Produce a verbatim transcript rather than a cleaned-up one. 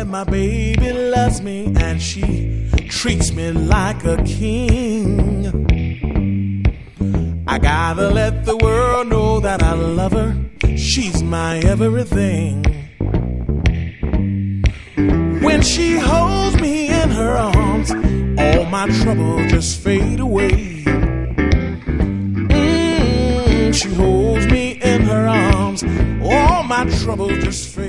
that my baby loves me and she treats me like a king. I gotta let the world know that I love her. She's my everything. When she holds me in her arms, all my troubles just fade away. Mm, she holds me in her arms, all my troubles just fade away.